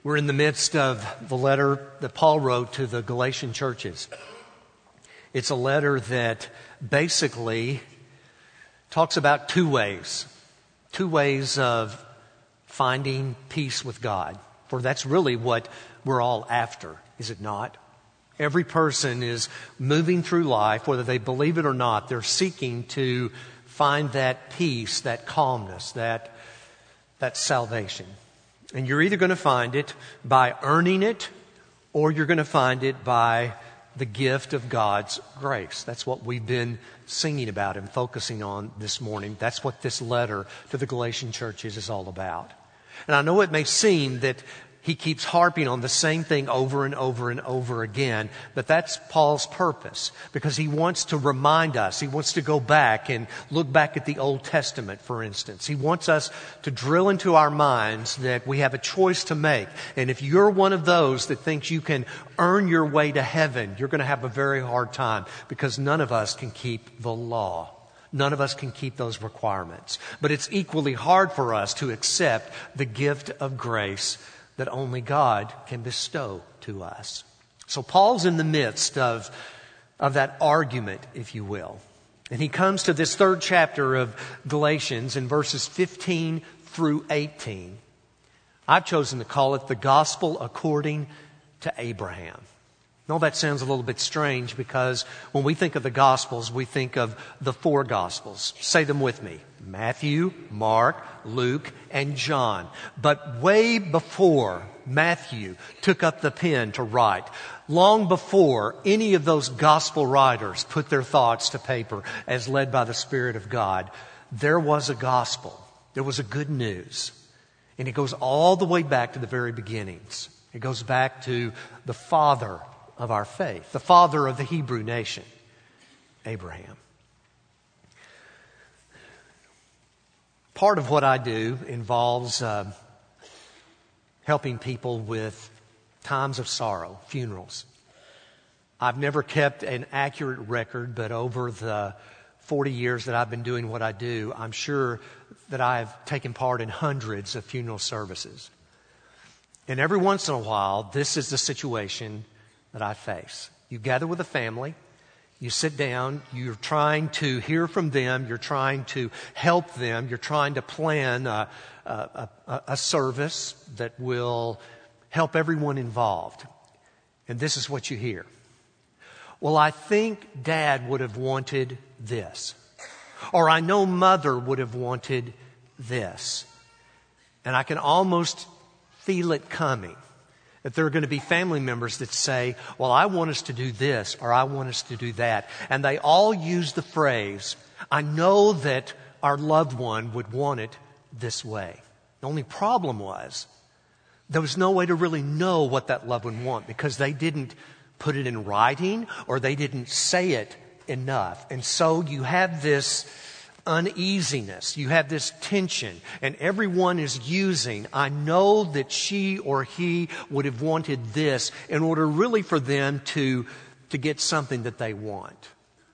We're in the midst of the letter that Paul wrote to the Galatian churches. It's a letter that basically talks about two ways of finding peace with God. For that's really what we're all after, is it not? Every person is moving through life, whether they believe it or not. They're seeking to find that peace, that calmness, that salvation. And you're either going to find it by earning it, or you're going to find it by the gift of God's grace. That's what we've been singing about and focusing on this morning. That's what this letter to the Galatian churches is all about. And I know it may seem that he keeps harping on the same thing over and over and over again, but that's Paul's purpose, because he wants to remind us. He wants to go back and look back at the Old Testament, for instance. He wants us to drill into our minds that we have a choice to make. And if you're one of those that thinks you can earn your way to heaven, you're going to have a very hard time, because none of us can keep the law. None of us can keep those requirements. But it's equally hard for us to accept the gift of grace that only God can bestow to us. So Paul's in the midst of that argument, if you will. And he comes to this third chapter of Galatians in verses 15 through 18. I've chosen to call it the gospel according to Abraham. Now that sounds a little bit strange, because when we think of the Gospels, we think of the four Gospels. Say them with me. Matthew, Mark, Luke, and John. But way before Matthew took up the pen to write, long before any of those Gospel writers put their thoughts to paper as led by the Spirit of God, there was a gospel. There was a good news. And it goes all the way back to the very beginnings. It goes back to the father of our faith, the father of the Hebrew nation, Abraham. Part of what I do involves helping people with times of sorrow, funerals. I've never kept an accurate record, but over the 40 years that I've been doing what I do, I'm sure that I've taken part in hundreds of funeral services. And every once in a while, this is the situation that I face. You gather with a family, you sit down, you're trying to hear from them, you're trying to help them, you're trying to plan a service that will help everyone involved. And this is what you hear. Well, I think Dad would have wanted this. Or I know Mother would have wanted this. And I can almost feel it coming. That there are going to be family members that say, well, I want us to do this, or I want us to do that. And they all use the phrase, I know that our loved one would want it this way. The only problem was, there was no way to really know what that loved one wanted, because they didn't put it in writing, or they didn't say it enough. And so you have this uneasiness, you have this tension, and everyone is using, I know that she or he would have wanted this, in order really for them to get something that they want.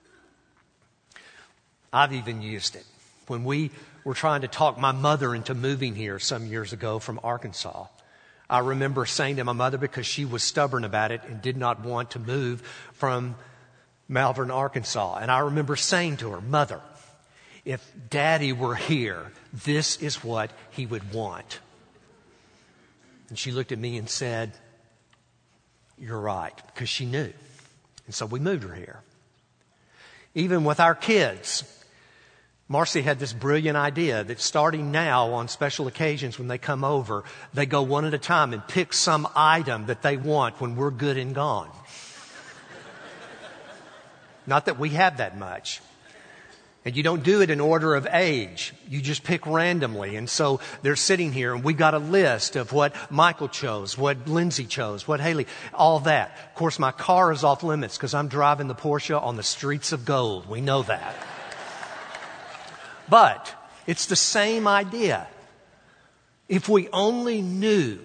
I've even used it. When we were trying to talk my mother into moving here some years ago from Arkansas, I remember saying to my mother, because she was stubborn about it and did not want to move from Malvern, Arkansas, and I remember saying to her, Mother, if Daddy were here, this is what he would want. And she looked at me and said, you're right, because she knew. And so we moved her here. Even with our kids, Marcy had this brilliant idea that starting now on special occasions when they come over, they go one at a time and pick some item that they want when we're good and gone. Not that we have that much. And you don't do it in order of age. You just pick randomly. And so they're sitting here, and we got a list of what Michael chose, what Lindsay chose, what Haley, all that. Of course, my car is off limits because I'm driving the Porsche on the streets of gold. We know that. But it's the same idea. If we only knew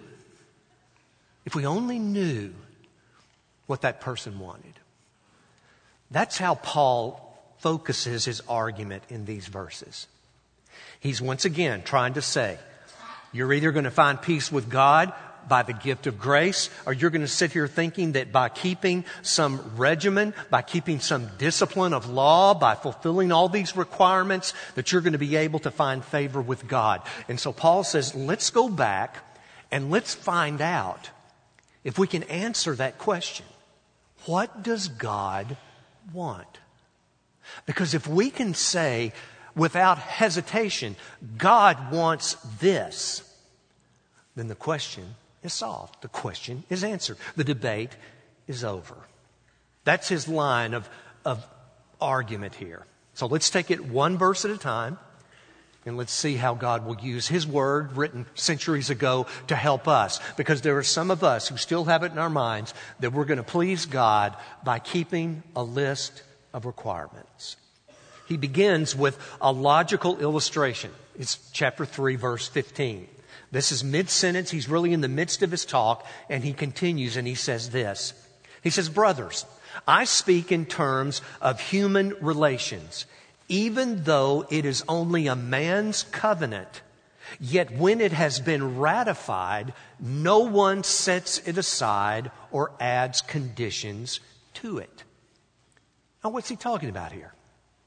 what that person wanted. That's how Paul focuses his argument in these verses. He's once again trying to say, you're either going to find peace with God by the gift of grace, or you're going to sit here thinking that by keeping some regimen, by keeping some discipline of law, by fulfilling all these requirements, that you're going to be able to find favor with God. And so Paul says, let's go back and let's find out if we can answer that question. What does God want? Because if we can say without hesitation, God wants this, then the question is solved. The question is answered. The debate is over. That's his line of argument here. So let's take it one verse at a time, and let's see how God will use his word written centuries ago to help us. Because there are some of us who still have it in our minds that we're going to please God by keeping a list of requirements. He begins with a logical illustration. It's chapter 3, verse 15. This is mid-sentence. He's really in the midst of his talk, and he continues and he says this. He says, brothers, I speak in terms of human relations. Even though it is only a man's covenant, yet when it has been ratified, no one sets it aside or adds conditions to it. Now, what's he talking about here?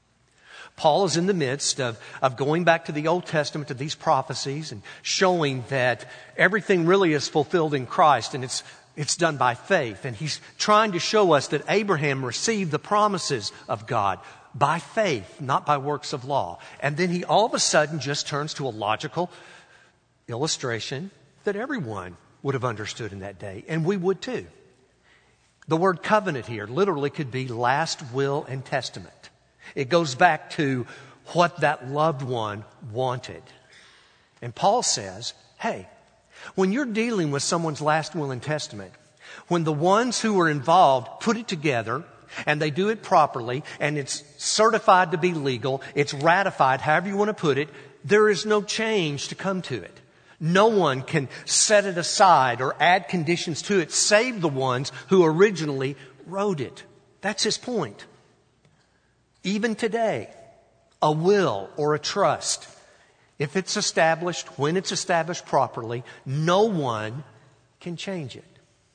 Paul is in the midst of going back to the Old Testament, to these prophecies, and showing that everything really is fulfilled in Christ, and it's done by faith. And he's trying to show us that Abraham received the promises of God by faith, not by works of law. And then he all of a sudden just turns to a logical illustration that everyone would have understood in that day, and we would too. The word covenant here literally could be last will and testament. It goes back to what that loved one wanted. And Paul says, hey, when you're dealing with someone's last will and testament, when the ones who are involved put it together and they do it properly and it's certified to be legal, it's ratified, however you want to put it, there is no change to come to it. No one can set it aside or add conditions to it, save the ones who originally wrote it. That's his point. Even today, a will or a trust, if it's established, when it's established properly, no one can change it.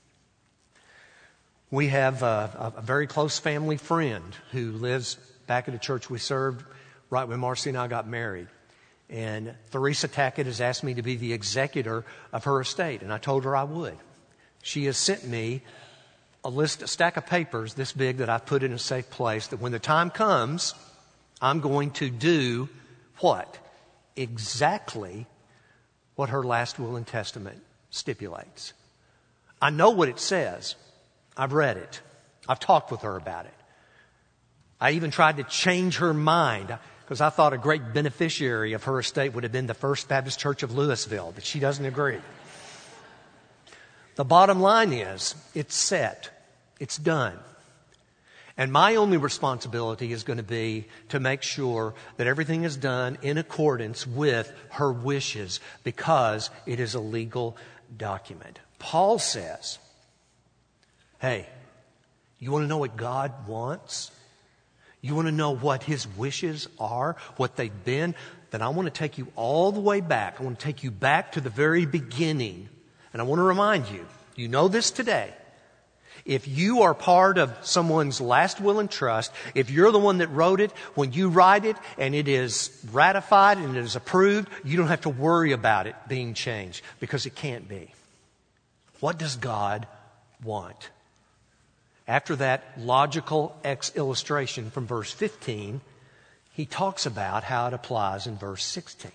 We have a very close family friend who lives back at a church we served right when Marcy and I got married. And Theresa Tackett has asked me to be the executor of her estate, and I told her I would. She has sent me a stack of papers this big that I've put in a safe place, that when the time comes, I'm going to do what? Exactly what her last will and testament stipulates. I know what it says. I've read it. I've talked with her about it. I even tried to change her mind, because I thought a great beneficiary of her estate would have been the First Baptist Church of Louisville, but she doesn't agree. The bottom line is, it's set. It's done. And my only responsibility is going to be to make sure that everything is done in accordance with her wishes, because it is a legal document. Paul says, hey, you want to know what God wants? You want to know what his wishes are, what they've been? Then I want to take you all the way back. I want to take you back to the very beginning. And I want to remind you, you know this today. If you are part of someone's last will and trust, if you're the one that wrote it, when you write it and it is ratified and it is approved, you don't have to worry about it being changed, because it can't be. What does God want? After that logical illustration from verse 15, he talks about how it applies in verse 16.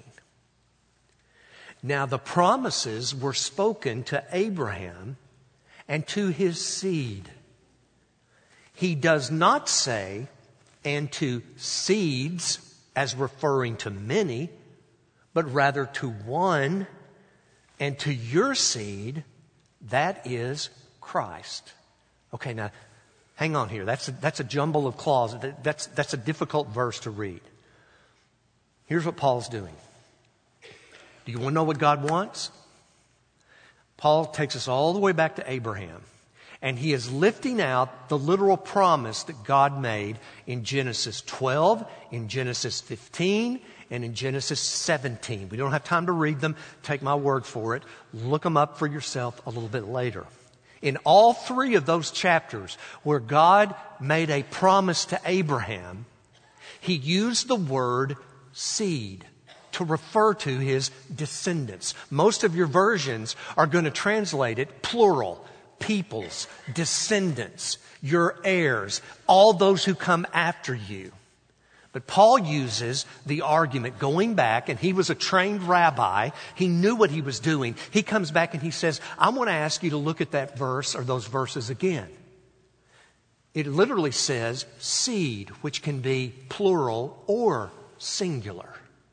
Now the promises were spoken to Abraham and to his seed. He does not say, and to seeds, as referring to many, but rather to one, and to your seed, that is Christ. Okay, now, hang on here. That's a jumble of clauses. That's a difficult verse to read. Here's what Paul's doing. Do you want to know what God wants? Paul takes us all the way back to Abraham, and he is lifting out the literal promise that God made in Genesis 12, in Genesis 15, and in Genesis 17. We don't have time to read them. Take my word for it. Look them up for yourself a little bit later. In all three of those chapters where God made a promise to Abraham, he used the word seed to refer to his descendants. Most of your versions are going to translate it plural, peoples, descendants, your heirs, all those who come after you. But Paul uses the argument going back, and he was a trained rabbi. He knew what he was doing. He comes back and he says, I want to ask you to look at that verse or those verses again. It literally says seed, which can be plural or singular.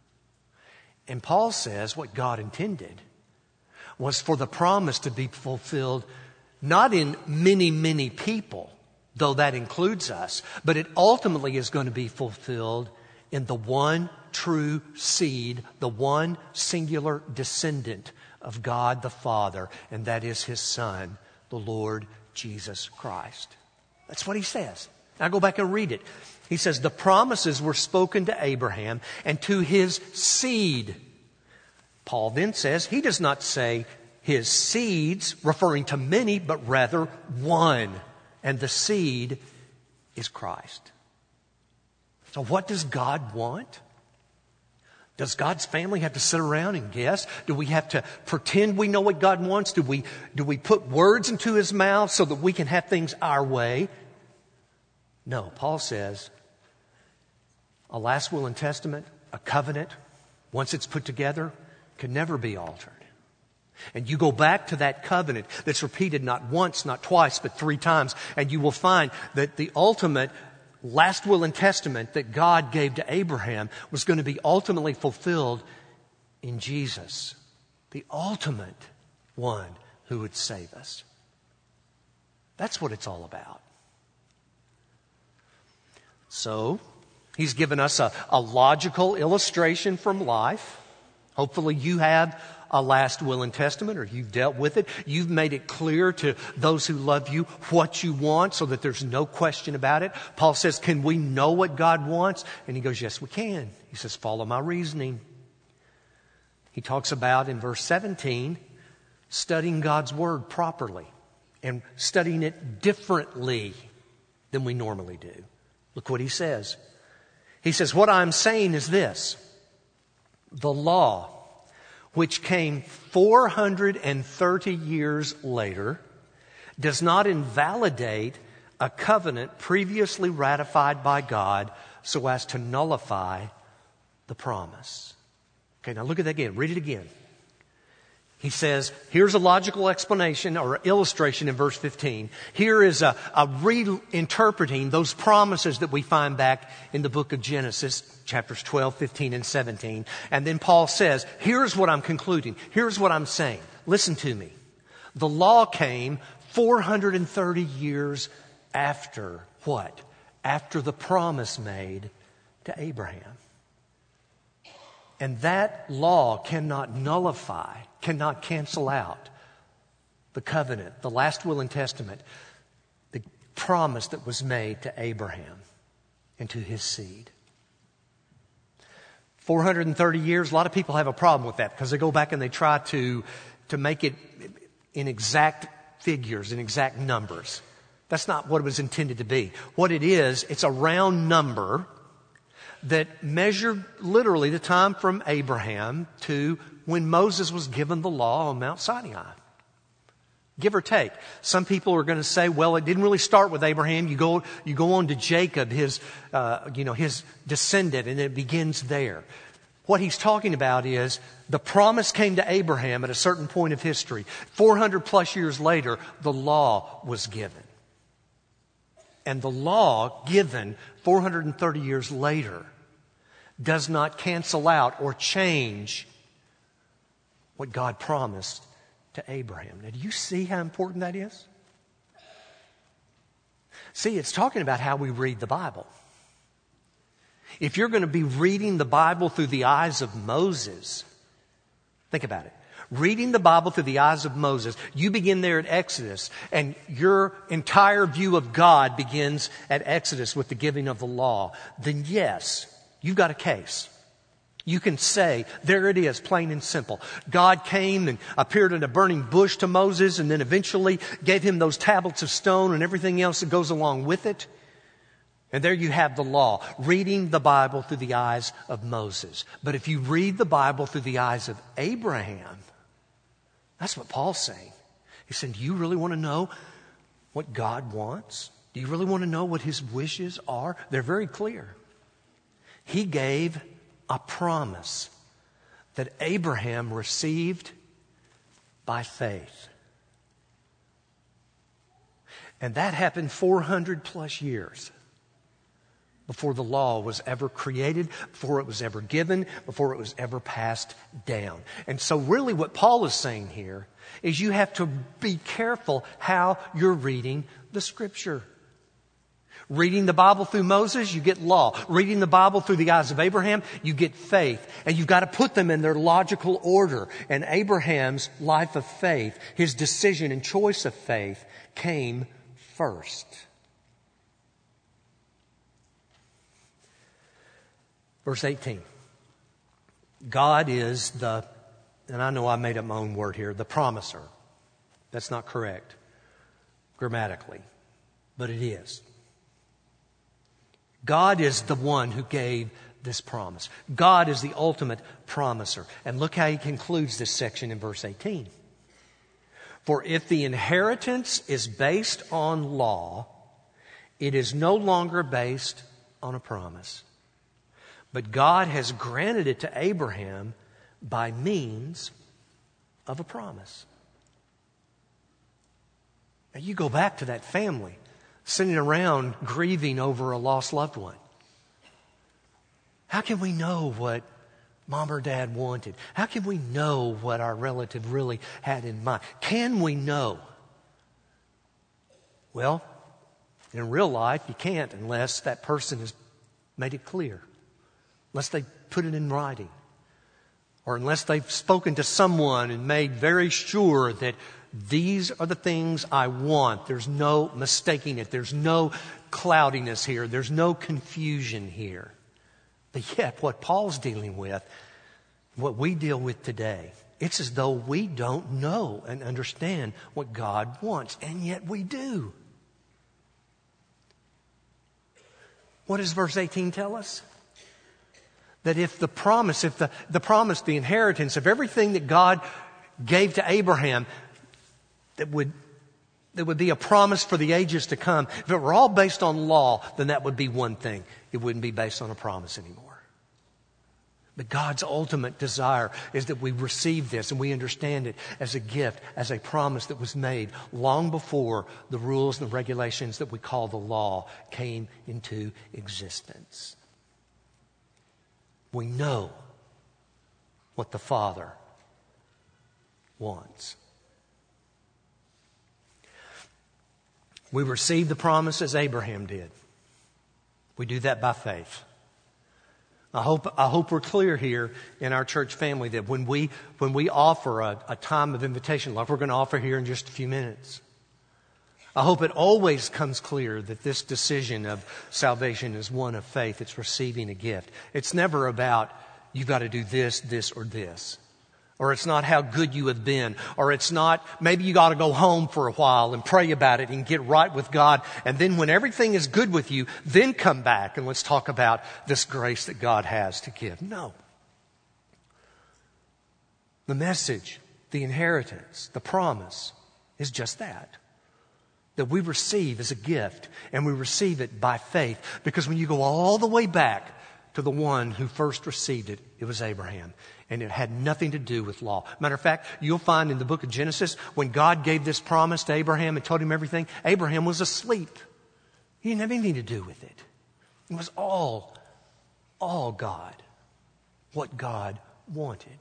And Paul says what God intended was for the promise to be fulfilled not in many, many people, though that includes us, but it ultimately is going to be fulfilled in the one true seed, the one singular descendant of God the Father, and that is His Son, the Lord Jesus Christ. That's what he says. Now go back and read it. He says, the promises were spoken to Abraham and to his seed. Paul then says, he does not say his seeds, referring to many, but rather one. And the seed is Christ. So what does God want? Does God's family have to sit around and guess? Do we have to pretend we know what God wants? Do we put words into His mouth so that we can have things our way? No, Paul says a last will and testament, a covenant, once it's put together, can never be altered. And you go back to that covenant that's repeated not once, not twice, but 3 times, and you will find that the ultimate last will and testament that God gave to Abraham was going to be ultimately fulfilled in Jesus, the ultimate one who would save us. That's what it's all about. So, He's given us a logical illustration from life. Hopefully you have a last will and testament, or you've dealt with it. You've made it clear to those who love you what you want so that there's no question about it. Paul says, can we know what God wants? And he goes, yes, we can. He says, follow my reasoning. He talks about, in verse 17, studying God's Word properly and studying it differently than we normally do. Look what he says. He says, what I'm saying is this. The law, which came 430 years later, does not invalidate a covenant previously ratified by God so as to nullify the promise. Okay, now look at that again. Read it again. He says, here's a logical explanation or illustration in verse 15. Here is a reinterpreting those promises that we find back in the book of Genesis, chapters 12, 15, and 17. And then Paul says, here's what I'm concluding. Here's what I'm saying. Listen to me. The law came 430 years after what? After the promise made to Abraham. And that law cannot nullify, cannot cancel out the covenant, the last will and testament, the promise that was made to Abraham and to his seed. 430 years, a lot of people have a problem with that because they go back and they try to make it in exact figures, in exact numbers. That's not what it was intended to be. What it is, it's a round number that measured literally the time from Abraham to when Moses was given the law on Mount Sinai. Give or take. Some people are going to say, well, it didn't really start with Abraham. You go on to Jacob, his descendant, and it begins there. What he's talking about is the promise came to Abraham at a certain point of history. 400 plus years later, the law was given. And the law given 430 years later does not cancel out or change what God promised to Abraham. Now, do you see how important that is? See, it's talking about how we read the Bible. If you're going to be reading the Bible through the eyes of Moses, think about it. Reading the Bible through the eyes of Moses, you begin there at Exodus, and your entire view of God begins at Exodus with the giving of the law, then yes, you've got a case. You can say, there it is, plain and simple. God came and appeared in a burning bush to Moses and then eventually gave him those tablets of stone and everything else that goes along with it. And there you have the law, reading the Bible through the eyes of Moses. But if you read the Bible through the eyes of Abraham, that's what Paul's saying. He said, do you really want to know what God wants? Do you really want to know what his wishes are? They're very clear. He gave a promise that Abraham received by faith. And that happened 400 plus years before the law was ever created, before it was ever given, before it was ever passed down. And so really what Paul is saying here is you have to be careful how you're reading the Scripture. Reading the Bible through Moses, you get law. Reading the Bible through the eyes of Abraham, you get faith. And you've got to put them in their logical order. And Abraham's life of faith, his decision and choice of faith, came first. Verse 18. God is and I know I made up my own word here, the promiser. That's not correct grammatically, but it is. God is the one who gave this promise. God is the ultimate promiser. And look how he concludes this section in verse 18. For if the inheritance is based on law, it is no longer based on a promise. But God has granted it to Abraham by means of a promise. Now you go back to that family sitting around grieving over a lost loved one. How can we know what mom or dad wanted? How can we know what our relative really had in mind? Can we know? Well, in real life, you can't unless that person has made it clear, unless they put it in writing, or unless they've spoken to someone and made very sure that these are the things I want. There's no mistaking it. There's no cloudiness here. There's no confusion here. But yet, what Paul's dealing with, what we deal with today, it's as though we don't know and understand what God wants, and yet we do. What does verse 18 tell us? That if the promise, the inheritance of everything that God gave to Abraham, that would be a promise for the ages to come. If it were all based on law, then that would be one thing. It wouldn't be based on a promise anymore. But God's ultimate desire is that we receive this and we understand it as a gift, as a promise that was made long before the rules and the regulations that we call the law came into existence. We know what the Father wants. We receive the promise as Abraham did. We do that by faith. I hope we're clear here in our church family that when we offer a time of invitation, like we're going to offer here in just a few minutes, I hope it always comes clear that this decision of salvation is one of faith. It's receiving a gift. It's never about you've got to do this, this, or this. Or it's not how good you have been. Or it's not, maybe you got to go home for a while and pray about it and get right with God. And then when everything is good with you, then come back and let's talk about this grace that God has to give. No. The message, the inheritance, the promise is just that. That we receive as a gift, and we receive it by faith. Because when you go all the way back to the one who first received it, it was Abraham. And it had nothing to do with law. Matter of fact, you'll find in the book of Genesis, when God gave this promise to Abraham and told him everything, Abraham was asleep. He didn't have anything to do with it. It was all God. What God wanted.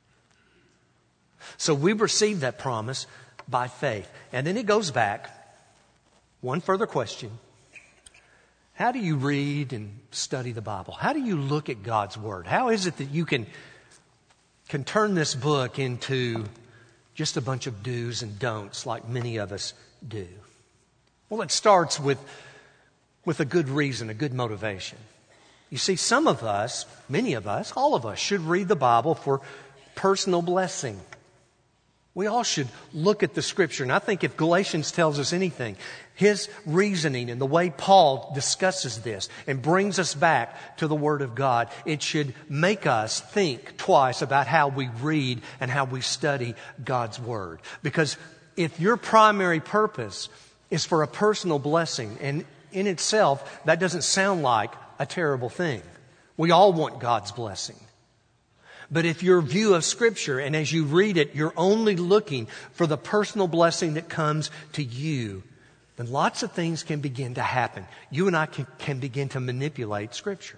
So we receive that promise by faith. And then it goes back. One further question. How do you read and study the Bible? How do you look at God's Word? How is it that you can turn this book into just a bunch of do's and don'ts like many of us do? Well, it starts with a good reason, a good motivation. You see, some of us, many of us, all of us should read the Bible for personal blessing. We all should look at the Scripture. And I think if Galatians tells us anything, his reasoning and the way Paul discusses this and brings us back to the Word of God, it should make us think twice about how we read and how we study God's Word. Because if your primary purpose is for a personal blessing, and in itself, that doesn't sound like a terrible thing. We all want God's blessing. But if your view of Scripture, and as you read it, you're only looking for the personal blessing that comes to you, then lots of things can begin to happen. You and I can begin to manipulate Scripture.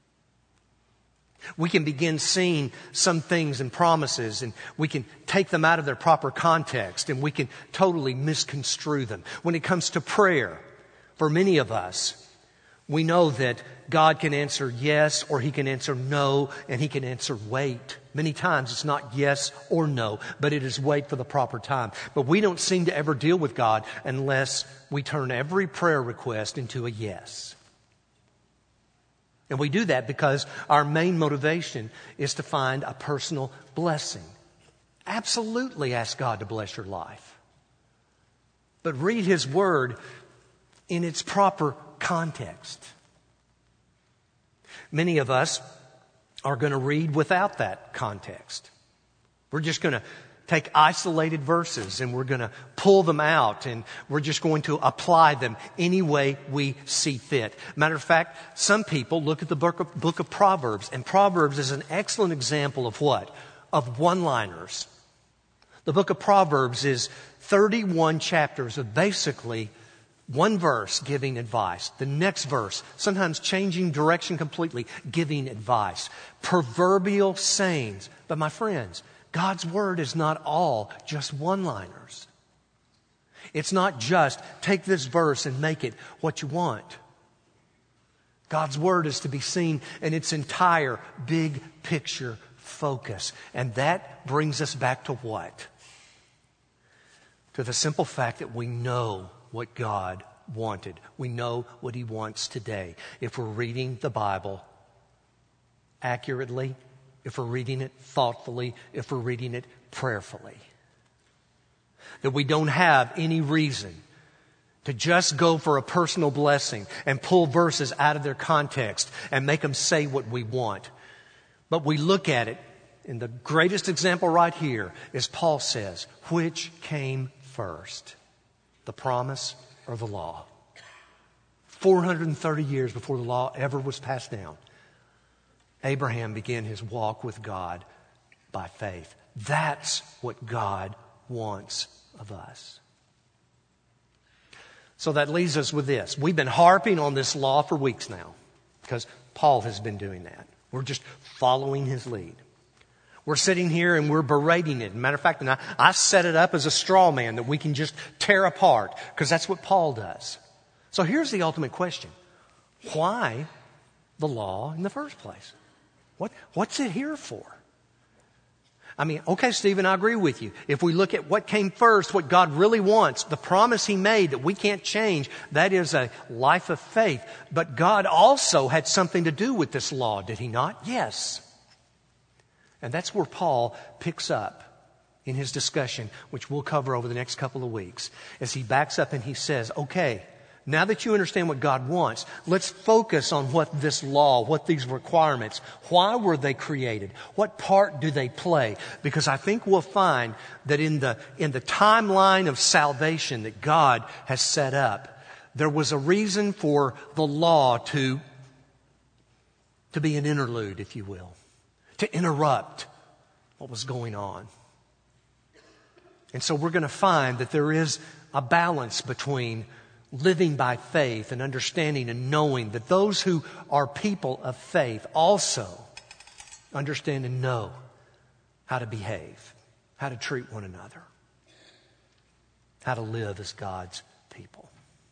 We can begin seeing some things and promises, and we can take them out of their proper context, and we can totally misconstrue them. When it comes to prayer, for many of us, we know that God can answer yes, or He can answer no, and He can answer wait. Many times it's not yes or no, but it is wait for the proper time. But we don't seem to ever deal with God unless we turn every prayer request into a yes. And we do that because our main motivation is to find a personal blessing. Absolutely ask God to bless your life. But read His Word in its proper context. Many of us are going to read without that context. We're just going to take isolated verses and we're going to pull them out and we're just going to apply them any way we see fit. Matter of fact, some people look at the book of Proverbs, and Proverbs is an excellent example of what? Of one-liners. The book of Proverbs is 31 chapters of basically one verse giving advice. The next verse, sometimes changing direction completely, giving advice. Proverbial sayings. But my friends, God's Word is not all just one-liners. It's not just take this verse and make it what you want. God's Word is to be seen in its entire big picture focus. And that brings us back to what? To the simple fact that we know what God wanted. We know what He wants today. If we're reading the Bible accurately, if we're reading it thoughtfully, if we're reading it prayerfully. That we don't have any reason to just go for a personal blessing and pull verses out of their context and make them say what we want. But we look at it, and the greatest example right here is Paul says, which came first? The promise or the law? 430 years before the law ever was passed down, Abraham began his walk with God by faith. That's what God wants of us. So that leaves us with this. We've been harping on this law for weeks now because Paul has been doing that. We're just following his lead. We're sitting here and we're berating it. Matter of fact, and I set it up as a straw man that we can just tear apart because that's what Paul does. So here's the ultimate question. Why the law in the first place? What's it here for? I mean, okay, Stephen, I agree with you. If we look at what came first, what God really wants, the promise He made that we can't change, that is a life of faith. But God also had something to do with this law, did He not? Yes. And that's where Paul picks up in his discussion, which we'll cover over the next couple of weeks, as he backs up and he says, okay, now that you understand what God wants, let's focus on what this law, what these requirements, why were they created? What part do they play? Because I think we'll find that in the timeline of salvation that God has set up, there was a reason for the law to be an interlude, if you will, to interrupt what was going on. And so we're going to find that there is a balance between living by faith and understanding and knowing that those who are people of faith also understand and know how to behave, how to treat one another, how to live as God's people.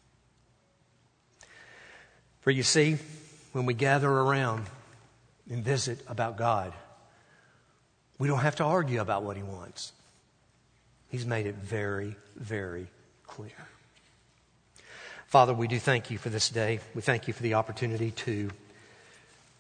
For you see, when we gather around and visit about God, we don't have to argue about what He wants. He's made it very, very clear. Father, we do thank You for this day. We thank You for the opportunity to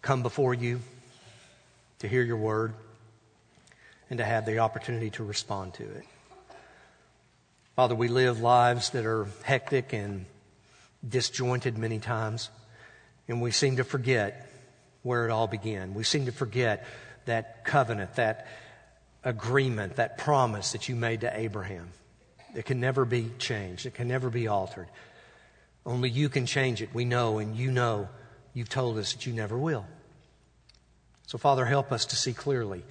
come before you to hear your word and to have the opportunity to respond to it. Father, we live lives that are hectic and disjointed many times, and we seem to forget where it all began. We seem to forget that covenant, that agreement, that promise that you made to Abraham. It can never be changed. It can never be altered. Only you can change it. We know, and you know you've told us that you never will. So, Father, help us to see clearly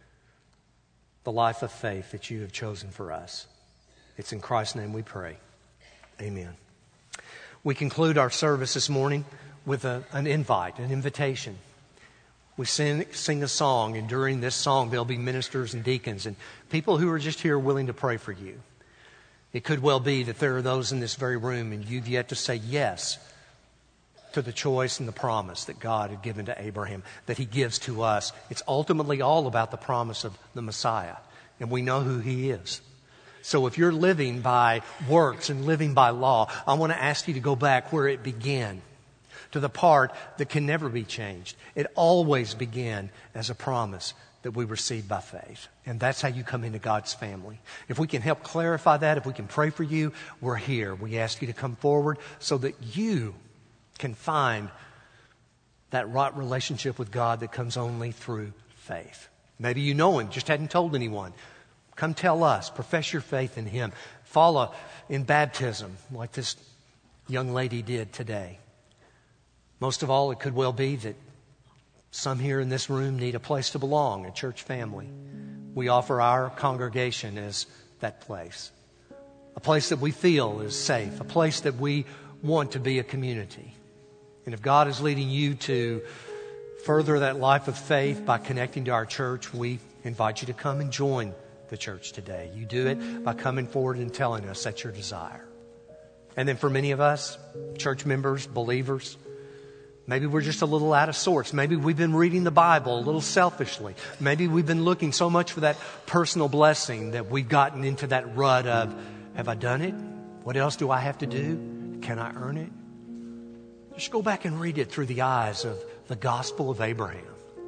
the life of faith that you have chosen for us. It's in Christ's name we pray. Amen. We conclude our service this morning with an invite, an invitation. We sing a song, and during this song there'll be ministers and deacons and people who are just here willing to pray for you. It could well be that there are those in this very room and you've yet to say yes to the choice and the promise that God had given to Abraham, that he gives to us. It's ultimately all about the promise of the Messiah, and we know who he is. So if you're living by works and living by law, I want to ask you to go back where it began, to the part that can never be changed. It always began as a promise that we received by faith. And that's how you come into God's family. If we can help clarify that, if we can pray for you, we're here. We ask you to come forward so that you can find that right relationship with God that comes only through faith. Maybe you know him, just hadn't told anyone. Come tell us. Profess your faith in him. Follow in baptism like this young lady did today. Most of all, it could well be that some here in this room need a place to belong, a church family. We offer our congregation as that place. A place that we feel is safe. A place that we want to be a community. And if God is leading you to further that life of faith by connecting to our church, we invite you to come and join the church today. You do it by coming forward and telling us that's your desire. And then for many of us, church members, believers, maybe we're just a little out of sorts. Maybe we've been reading the Bible a little selfishly. Maybe we've been looking so much for that personal blessing that we've gotten into that rut of, have I done it? What else do I have to do? Can I earn it? Just go back and read it through the eyes of the gospel of Abraham.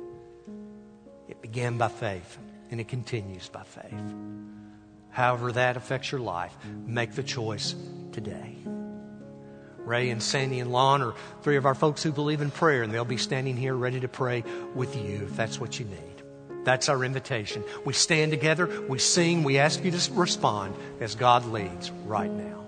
It began by faith and it continues by faith. However that affects your life, make the choice today. Ray and Sandy and Lon are three of our folks who believe in prayer, and they'll be standing here ready to pray with you if that's what you need. That's our invitation. We stand together, we sing, we ask you to respond as God leads right now.